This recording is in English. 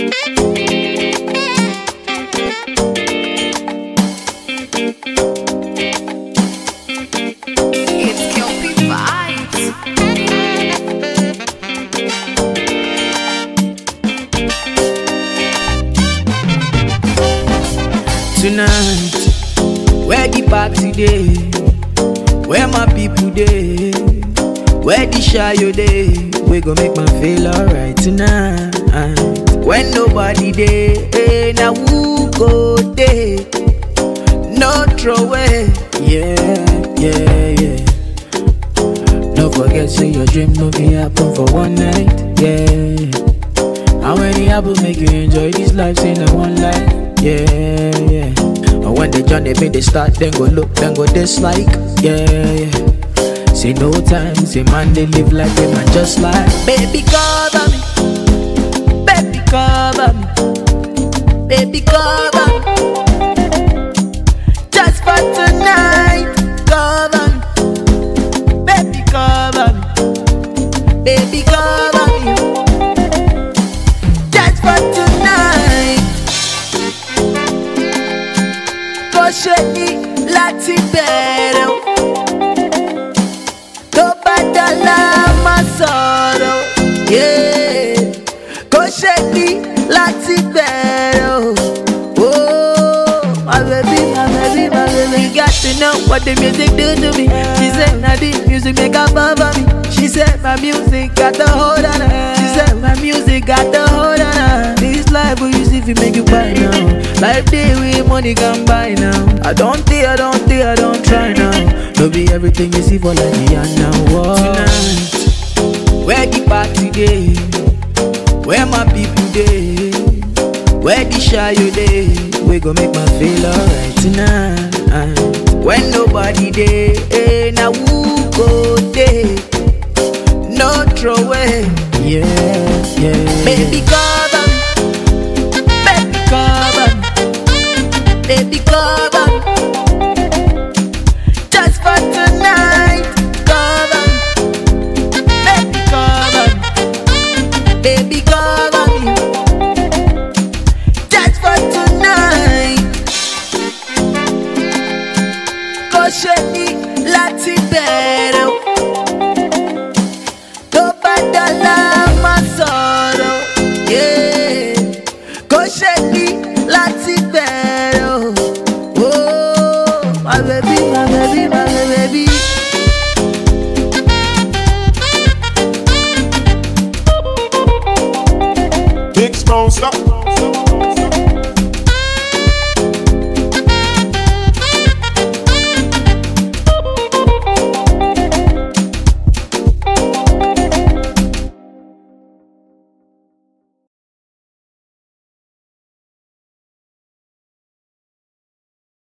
It's Kelpie Vibes. Tonight, where the party day? Where my people day? Where the shy you day? We gon' make my feel alright tonight. When nobody day, hey, now who go day? No throw away, yeah. Don't forget, say your dream no be happen for one night, yeah. How many apples make you enjoy this life? Say no one life, yeah. And when they join, they start, then go look, then go dislike, yeah. Say no time, say man, they live like they man just like. Baby, cover me, baby, cover me, baby, cover me. Just for tonight, cover me, baby, cover me, baby, cover me. Just for tonight. Kò ṣe ní láti bẹ̀rẹ̀ o. Tó bá dọ̀la má sọ̀rọ̀, yeah. Kò ṣe ní láti bẹ̀rẹ̀ o. Oh, my baby, my baby, my baby. You got to know what the music do to me. She said, now the music make her bother me. She said, my music got the hold on her. She said, my music got the hold on her. This life will use if you make you buy now. Life day with money can buy now. I don't try now. Don't be everything you see for like me and now. Whoa. Tonight, where the party day? Where my people day? Where the shy you day? We gon' make my feel alright tonight. When nobody day, hey, now who go day? No throw away, yeah. Baby, cover